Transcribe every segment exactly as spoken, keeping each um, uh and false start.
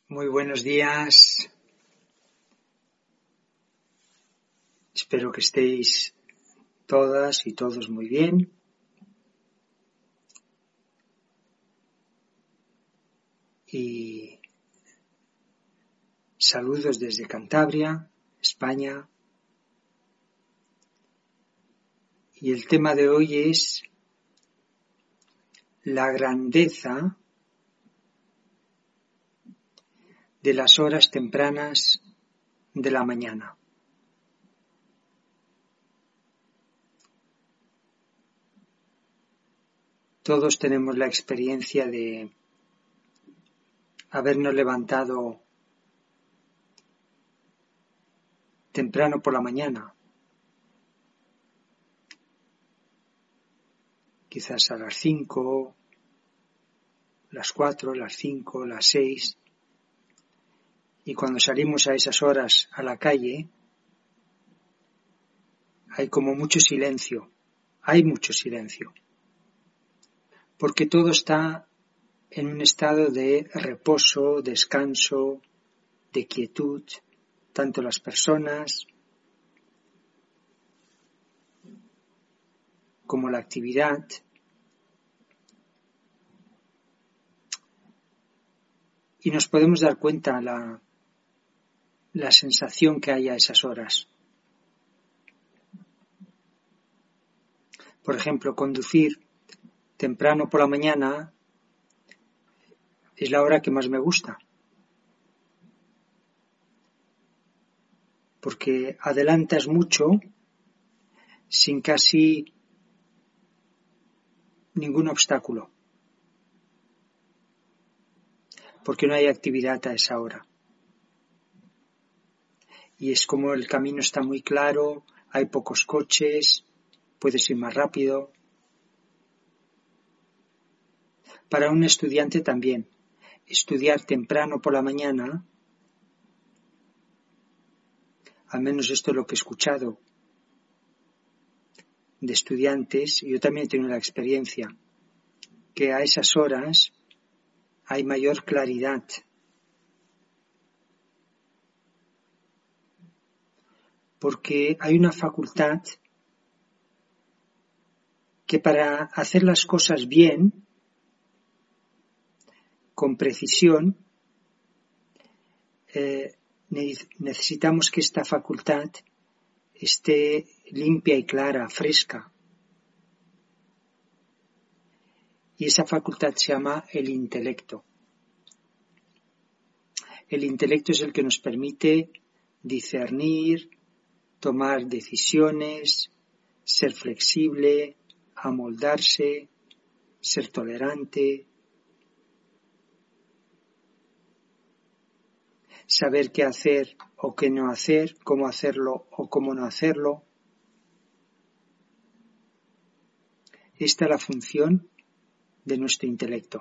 Muy buenos días. Espero que estéis todas y todos muy bien. Y saludos desde Cantabria, España. Y el tema de hoy es la grandeza de las horas tempranas de la mañana. Todos tenemos la experiencia de habernos levantado temprano por la mañana, quizás a las cinco, las cuatro, las cinco, las seis, y cuando salimos a esas horas a la calle hay como mucho silencio, hay mucho silencio, porque todo está en un estado de reposo, descanso, de quietud, tanto las personas como la actividad. Y nos podemos dar cuenta la, la sensación que hay a esas horas. Por ejemplo, conducir temprano por la mañana es la hora que más me gusta, porque adelantas mucho sin casi ningún obstáculo, porque no hay actividad a esa hora. Y es como el camino está muy claro, hay pocos coches, puedes ir más rápido. Para un estudiante también, estudiar temprano por la mañana, al menos esto es lo que he escuchado de estudiantes, y yo también he tenido la experiencia, que a esas horas hay mayor claridad. Porque hay una facultad que para hacer las cosas bien, con precisión, eh, necesitamos que esta facultad esté limpia y clara, fresca. Y esa facultad se llama el intelecto. El intelecto es el que nos permite discernir, tomar decisiones, ser flexible, amoldarse, ser tolerante, saber qué hacer o qué no hacer, cómo hacerlo o cómo no hacerlo. Esta es la función de nuestro intelecto.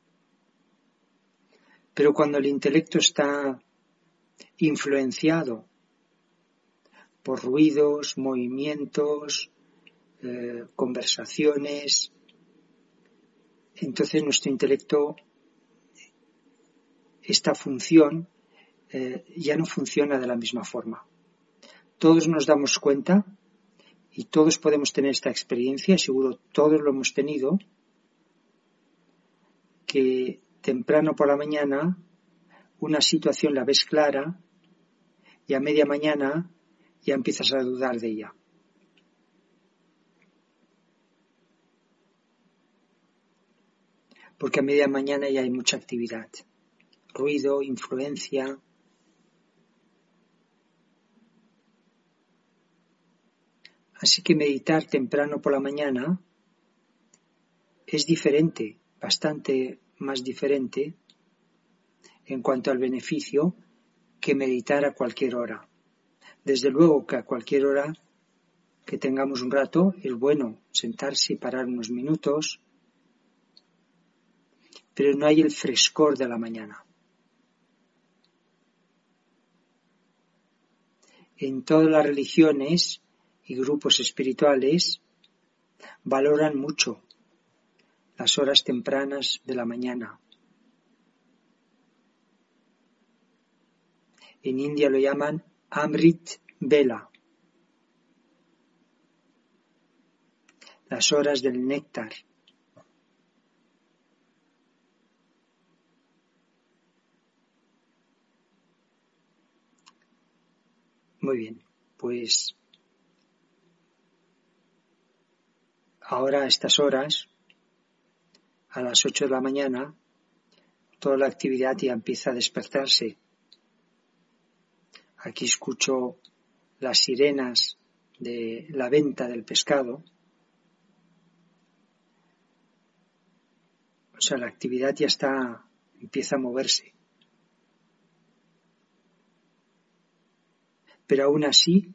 Pero cuando el intelecto está influenciado por ruidos, movimientos, eh, conversaciones, entonces nuestro intelecto, esta función, eh, ya no funciona de la misma forma. Todos nos damos cuenta y todos podemos tener esta experiencia, seguro todos lo hemos tenido, que temprano por la mañana una situación la ves clara y a media mañana ya empiezas a dudar de ella. Porque a media mañana ya hay mucha actividad, ruido, influencia. Así que meditar temprano por la mañana es diferente, bastante más diferente en cuanto al beneficio que meditar a cualquier hora. Desde luego que a cualquier hora que tengamos un rato es bueno sentarse y parar unos minutos, pero no hay el frescor de la mañana. En todas las religiones y grupos espirituales valoran mucho las horas tempranas de la mañana. En India lo llaman Amrit Vela, las horas del néctar. Muy bien, pues ahora a estas horas, a las ocho de la mañana, toda la actividad ya empieza a despertarse. Aquí escucho las sirenas de la venta del pescado. O sea, la actividad ya está, empieza a moverse. Pero aún así,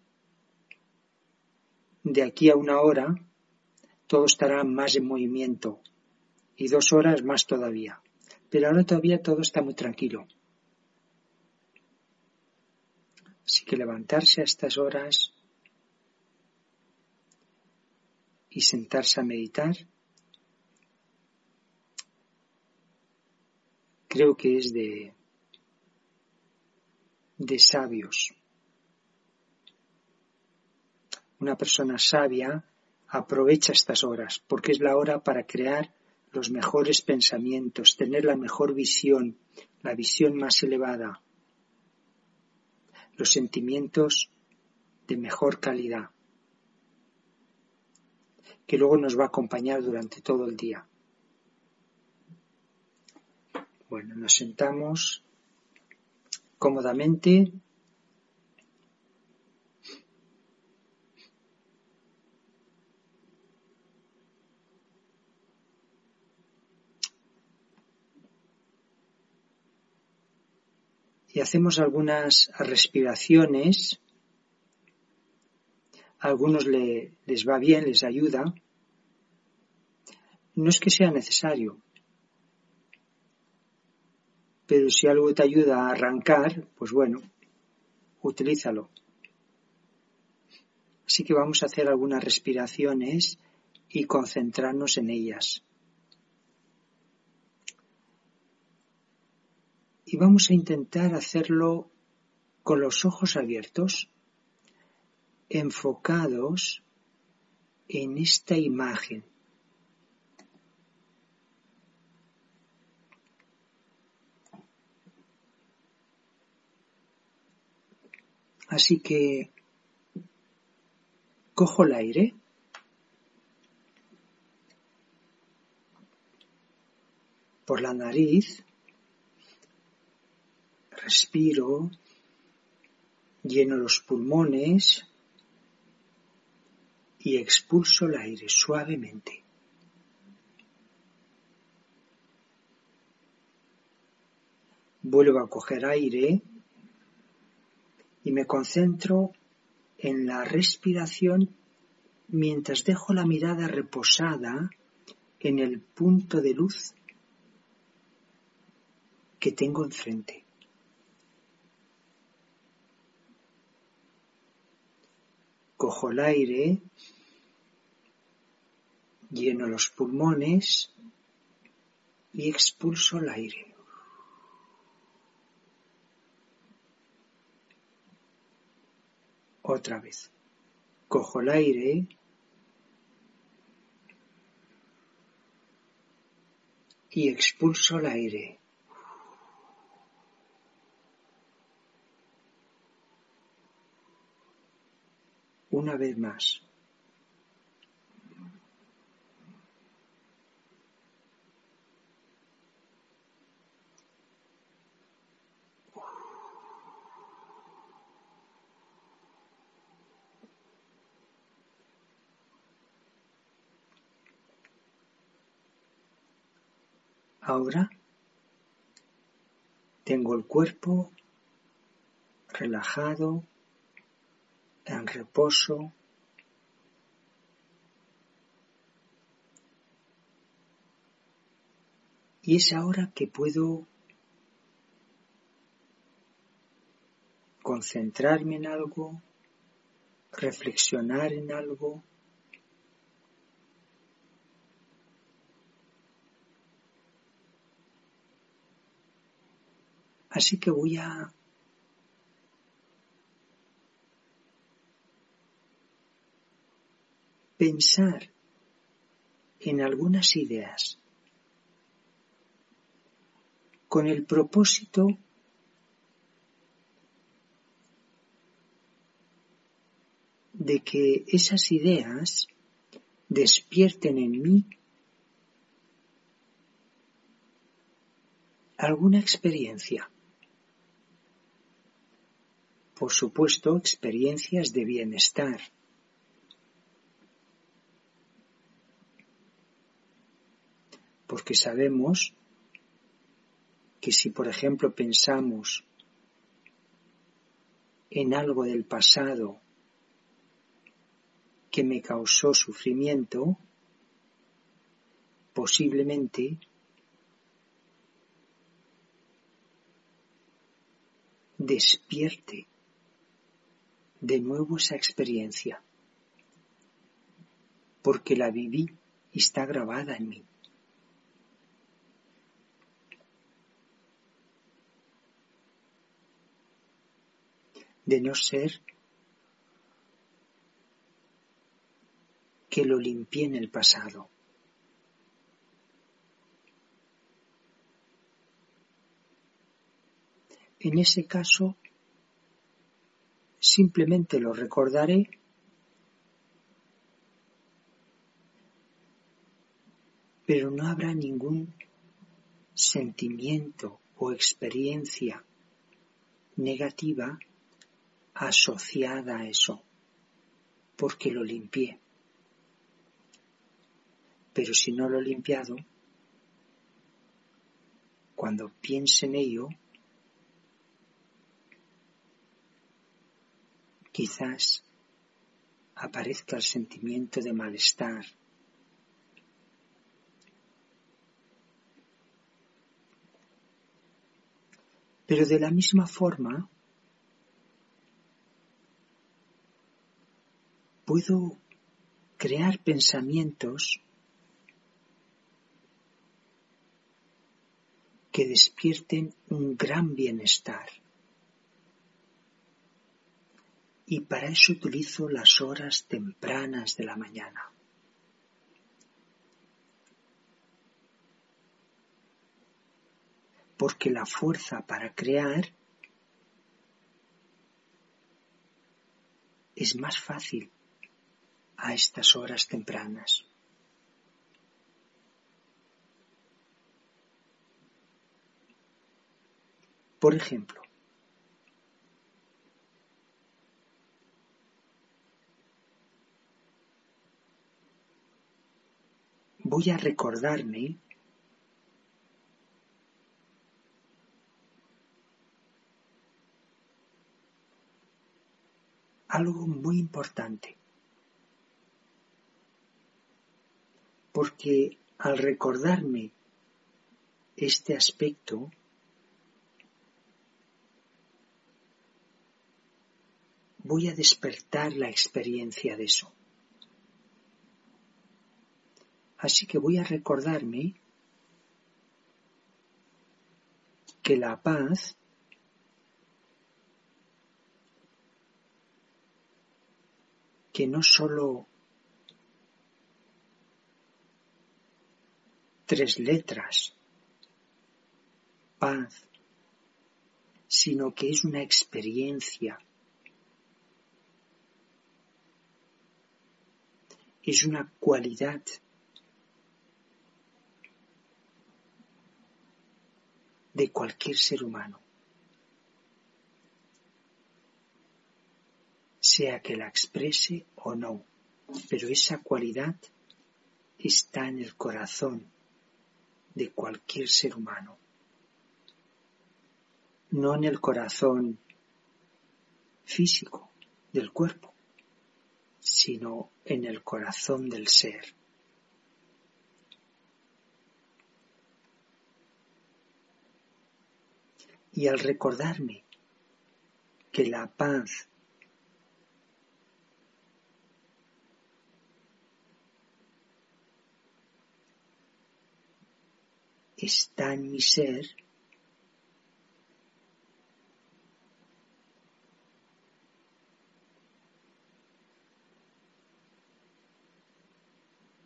de aquí a una hora, todo estará más en movimiento. Y dos horas más todavía. Pero ahora todavía todo está muy tranquilo. Así que levantarse a estas horas y sentarse a meditar, creo que es de, de sabios. Una persona sabia aprovecha estas horas porque es la hora para crear los mejores pensamientos, tener la mejor visión, la visión más elevada, los sentimientos de mejor calidad, que luego nos va a acompañar durante todo el día. Bueno, nos sentamos cómodamente. Y hacemos algunas respiraciones. A algunos le, les va bien, les ayuda. No es que sea necesario, pero si algo te ayuda a arrancar, pues bueno, utilízalo. Así que vamos a hacer algunas respiraciones y concentrarnos en ellas. Y vamos a intentar hacerlo con los ojos abiertos, enfocados en esta imagen. Así que cojo el aire, por la nariz, respiro, lleno los pulmones y expulso el aire suavemente. Vuelvo a coger aire y me concentro en la respiración mientras dejo la mirada reposada en el punto de luz que tengo enfrente. Cojo el aire, lleno los pulmones y expulso el aire. Otra vez. Cojo el aire y expulso el aire. Una vez más. Ahora tengo el cuerpo relajado, en reposo. Y es ahora que puedo concentrarme en algo, reflexionar en algo. Así que voy a pensar en algunas ideas con el propósito de que esas ideas despierten en mí alguna experiencia. Por supuesto, experiencias de bienestar. Porque sabemos que si, por ejemplo, pensamos en algo del pasado que me causó sufrimiento, posiblemente despierte de nuevo esa experiencia, porque la viví y está grabada en mí. De no ser que lo limpié en el pasado. En ese caso, simplemente lo recordaré pero no habrá ningún sentimiento o experiencia negativa asociada a eso, porque lo limpié. Pero si no lo he limpiado, cuando piense en ello, quizás aparezca el sentimiento de malestar. Pero de la misma forma, puedo crear pensamientos que despierten un gran bienestar. Y para eso utilizo las horas tempranas de la mañana. Porque la fuerza para crear es más fácil a estas horas tempranas. Por ejemplo, voy a recordarme algo muy importante, porque al recordarme este aspecto, voy a despertar la experiencia de eso. Así que voy a recordarme que la paz que no solo tres letras, paz, sino que es una experiencia, es una cualidad de cualquier ser humano, sea que la exprese o no, pero esa cualidad está en el corazón de cualquier ser humano, no en el corazón físico del cuerpo, sino en el corazón del ser. Y al recordarme que la paz está en mi ser,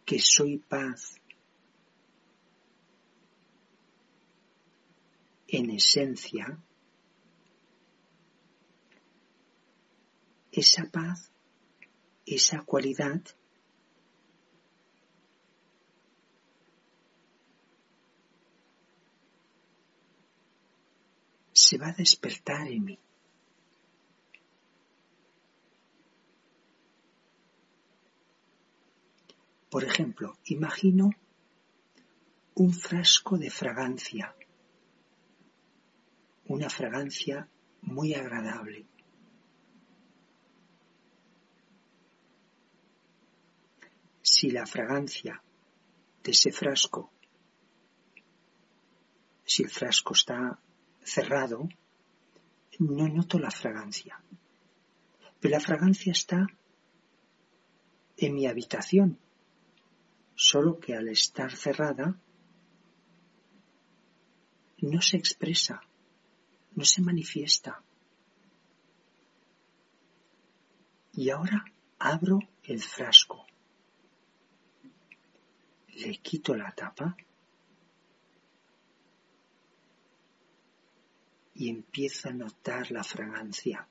que soy paz en esencia, esa paz, esa cualidad, se va a despertar en mí. Por ejemplo, imagino un frasco de fragancia, una fragancia muy agradable. Si la fragancia de ese frasco, si el frasco está cerrado, no noto la fragancia. Pero la fragancia está en mi habitación, solo que al estar cerrada no se expresa, no se manifiesta. Y ahora abro el frasco, le quito la tapa y empiezo a notar la fragancia.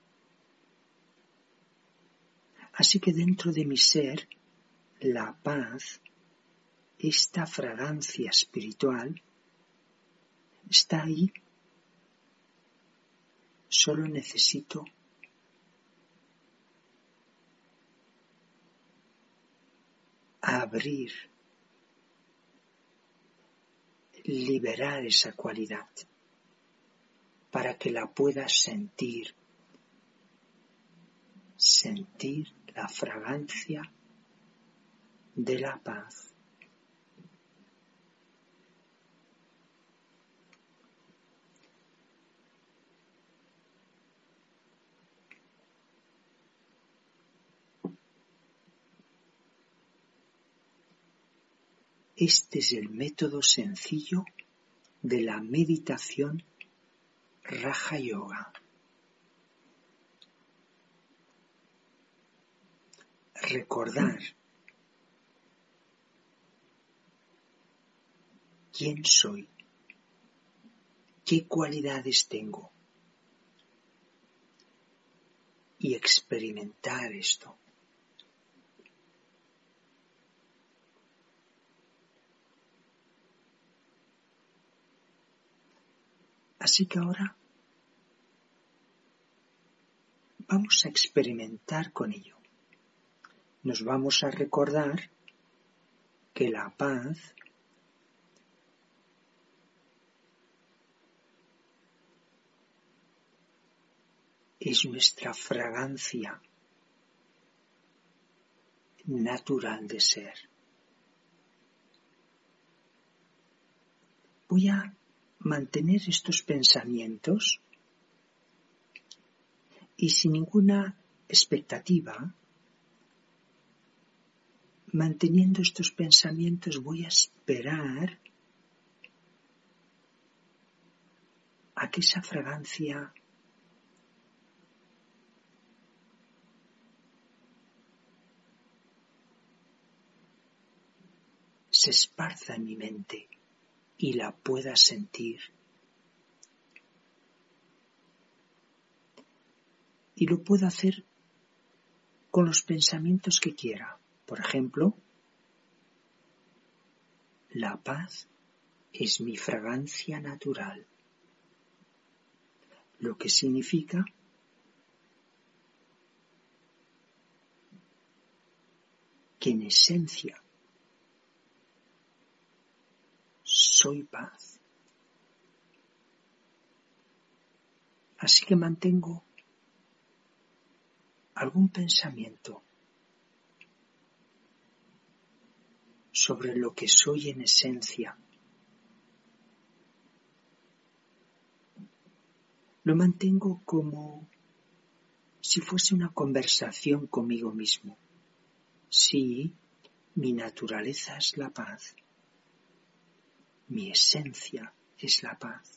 Así que dentro de mi ser, la paz, esta fragancia espiritual, está ahí. Solo necesito abrir, liberar esa cualidad para que la pueda sentir, sentir la fragancia de la paz. Este es el método sencillo de la meditación Raja Yoga. Recordar quién soy, qué cualidades tengo y experimentar esto. Así que ahora vamos a experimentar con ello. Nos vamos a recordar que la paz es nuestra fragancia natural de ser. Voy a mantener estos pensamientos y sin ninguna expectativa, manteniendo estos pensamientos voy a esperar a que esa fragancia se esparza en mi mente y la pueda sentir. Y lo puedo hacer con los pensamientos que quiera. Por ejemplo, la paz es mi fragancia natural, lo que significa que en esencia soy paz. Así que mantengo algún pensamiento sobre lo que soy en esencia. Lo mantengo como si fuese una conversación conmigo mismo. Sí, mi naturaleza es la paz. Mi esencia es la paz.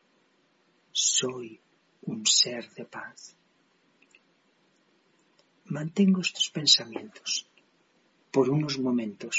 Soy un ser de paz. mantengo estos pensamientos por unos momentos.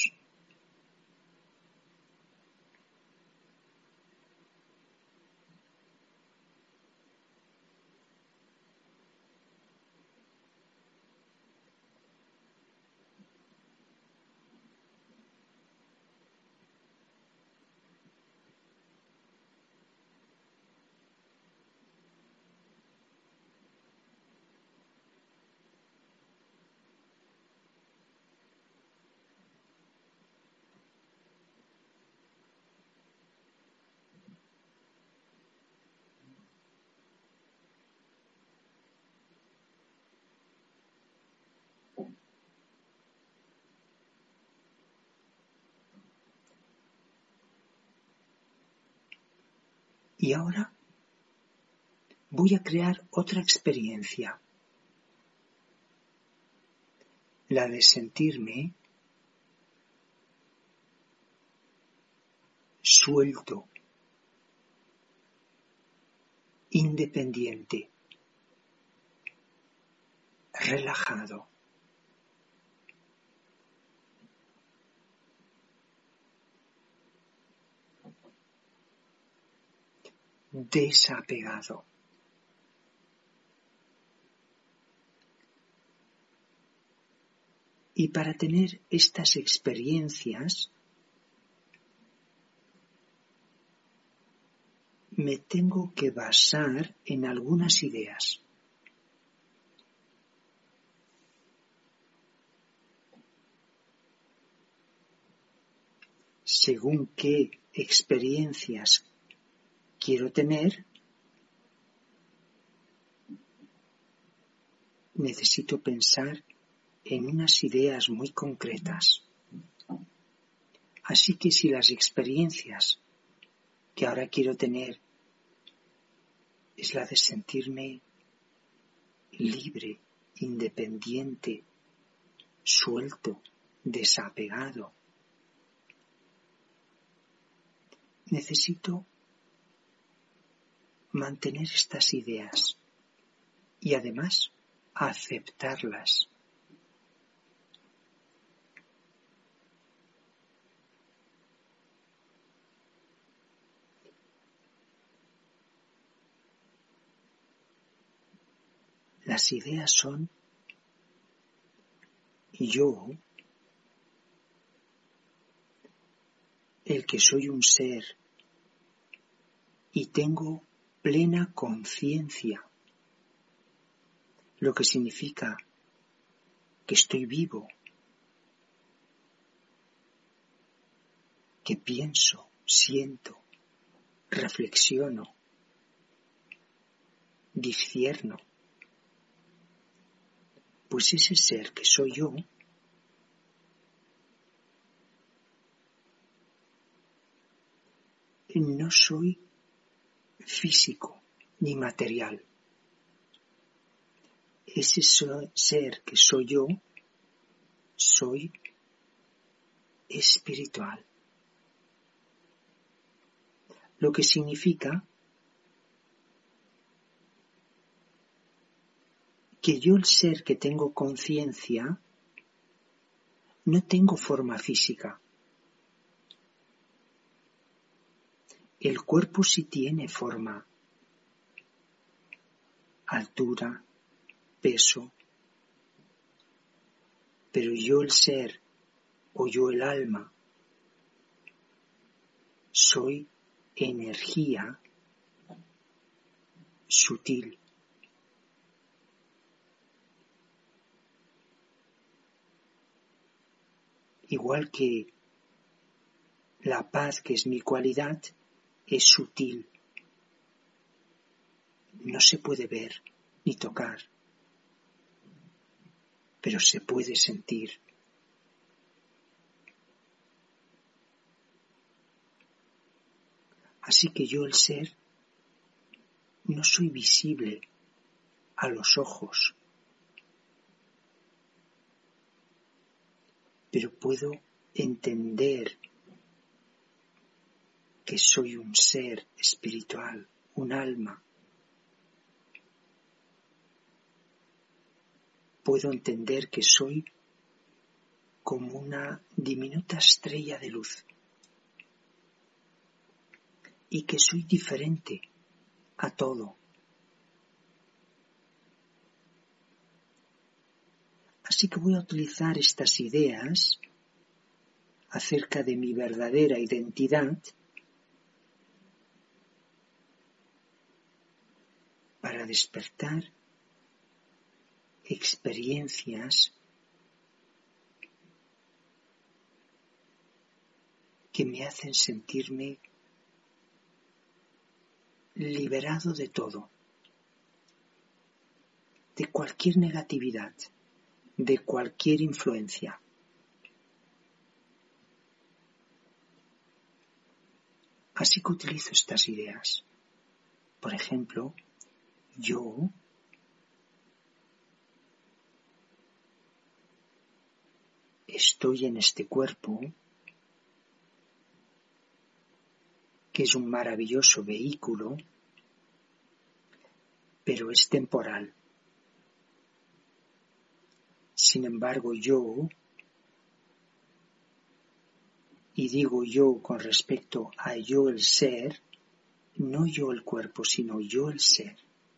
Y ahora voy a crear otra experiencia, la de sentirme suelto, independiente, relajado. Desapegado. Y para tener estas experiencias me tengo que basar en algunas ideas. Según qué experiencias quiero tener, necesito pensar en unas ideas muy concretas. Así que si las experiencias que ahora quiero tener es la de sentirme libre, independiente, suelto, desapegado, necesito mantener estas ideas y además aceptarlas. Las ideas son: yo, el que soy un ser y tengo plena conciencia, lo que significa que estoy vivo, que pienso, siento, reflexiono, discierno. Pues ese ser que soy yo no soy físico ni material. Ese ser que soy yo, soy espiritual. Lo que significa que yo, el ser que tengo conciencia, no tengo forma física. El cuerpo sí tiene forma, altura, peso, pero yo, el ser, o yo, el alma, soy energía sutil. Igual que la paz, que es mi cualidad, es sutil. No se puede ver ni tocar, pero se puede sentir. Así que yo, el ser, no soy visible a los ojos, pero puedo entender que soy un ser espiritual, un alma. puedo entender que soy como una diminuta estrella de luz y que soy diferente a todo. Así que voy a utilizar estas ideas acerca de mi verdadera identidad para despertar experiencias que me hacen sentirme liberado de todo, de cualquier negatividad, de cualquier influencia. Así que utilizo estas ideas. Por ejemplo, yo estoy en este cuerpo, que es un maravilloso vehículo, pero es temporal. Sin embargo, yo, y digo yo con respecto a yo el ser, no yo el cuerpo, sino yo el ser.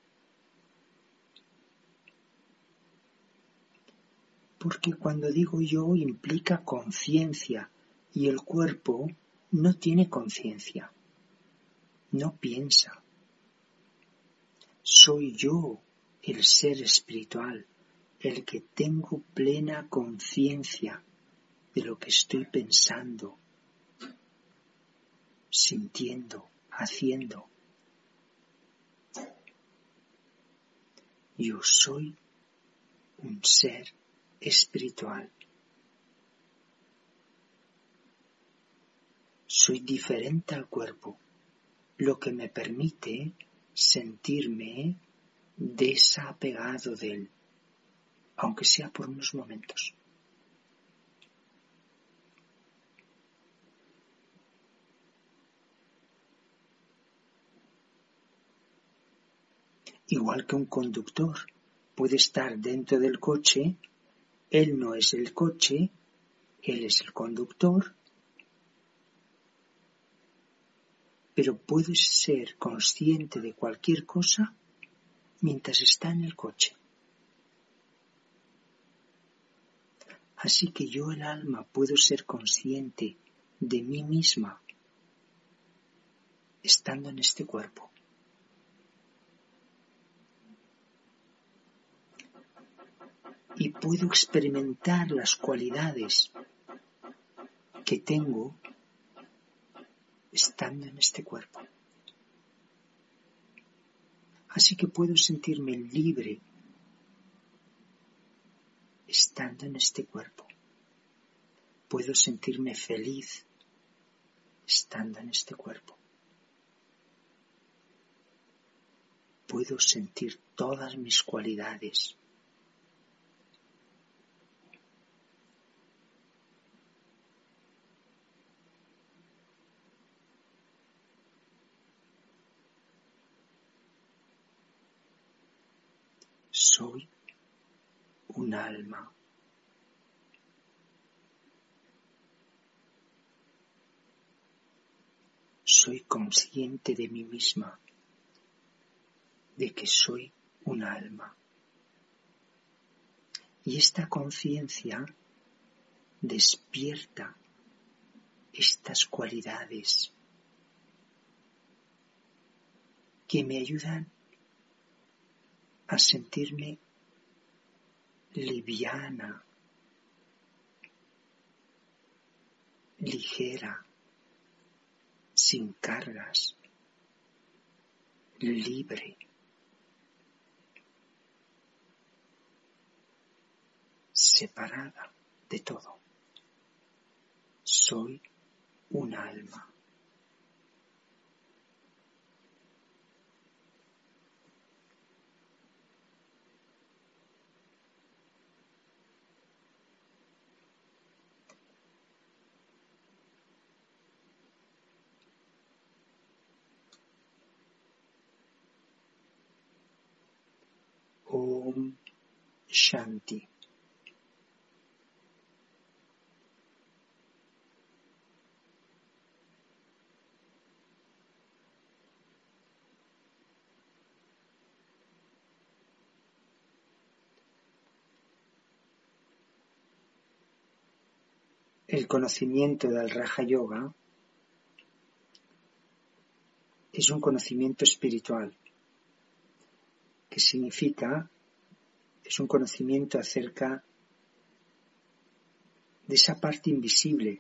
Porque cuando digo yo implica conciencia y el cuerpo no tiene conciencia, no piensa. Soy yo el ser espiritual, el que tengo plena conciencia de lo que estoy pensando, sintiendo, haciendo. Yo soy un ser espiritual. Soy diferente al cuerpo, lo que me permite sentirme desapegado de él, aunque sea por unos momentos. Igual que un conductor puede estar dentro del coche, él no es el coche, él es el conductor, pero puede ser consciente de cualquier cosa mientras está en el coche. Así que yo, el alma, puedo ser consciente de mí misma estando en este cuerpo. Y puedo experimentar las cualidades que tengo estando en este cuerpo. Así que puedo sentirme libre estando en este cuerpo. Puedo sentirme feliz estando en este cuerpo. Puedo sentir todas mis cualidades. Soy un alma. Soy consciente de mí misma, de que soy un alma. Y esta conciencia despierta estas cualidades que me ayudan a sentirme liviana, ligera, sin cargas, libre, separada de todo. Soy un alma. Om Shanti. El conocimiento del Raja Yoga es un conocimiento espiritual, que significa, es un conocimiento acerca de esa parte invisible,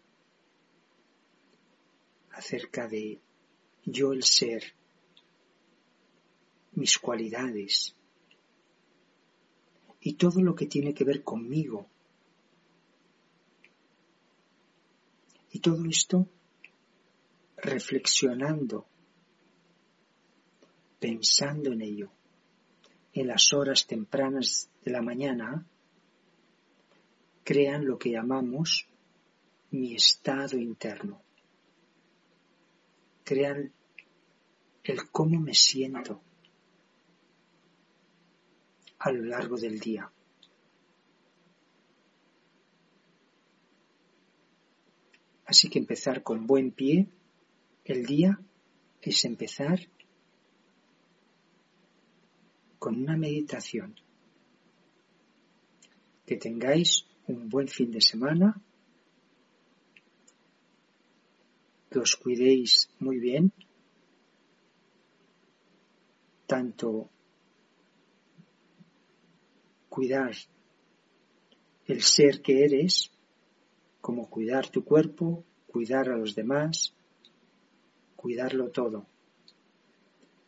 acerca de yo el ser, mis cualidades y todo lo que tiene que ver conmigo. Y todo esto reflexionando, pensando en ello, en las horas tempranas de la mañana, crean lo que llamamos mi estado interno. Crean el cómo me siento a lo largo del día. Así que empezar con buen pie el día es empezar con una meditación. Que tengáis un buen fin de semana, que os cuidéis muy bien, tanto cuidar el ser que eres, como cuidar tu cuerpo, cuidar a los demás, cuidarlo todo.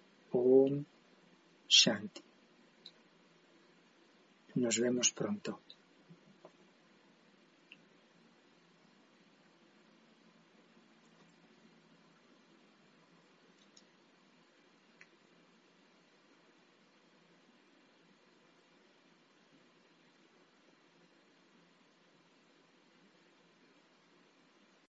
Om Shanti. Nos vemos pronto.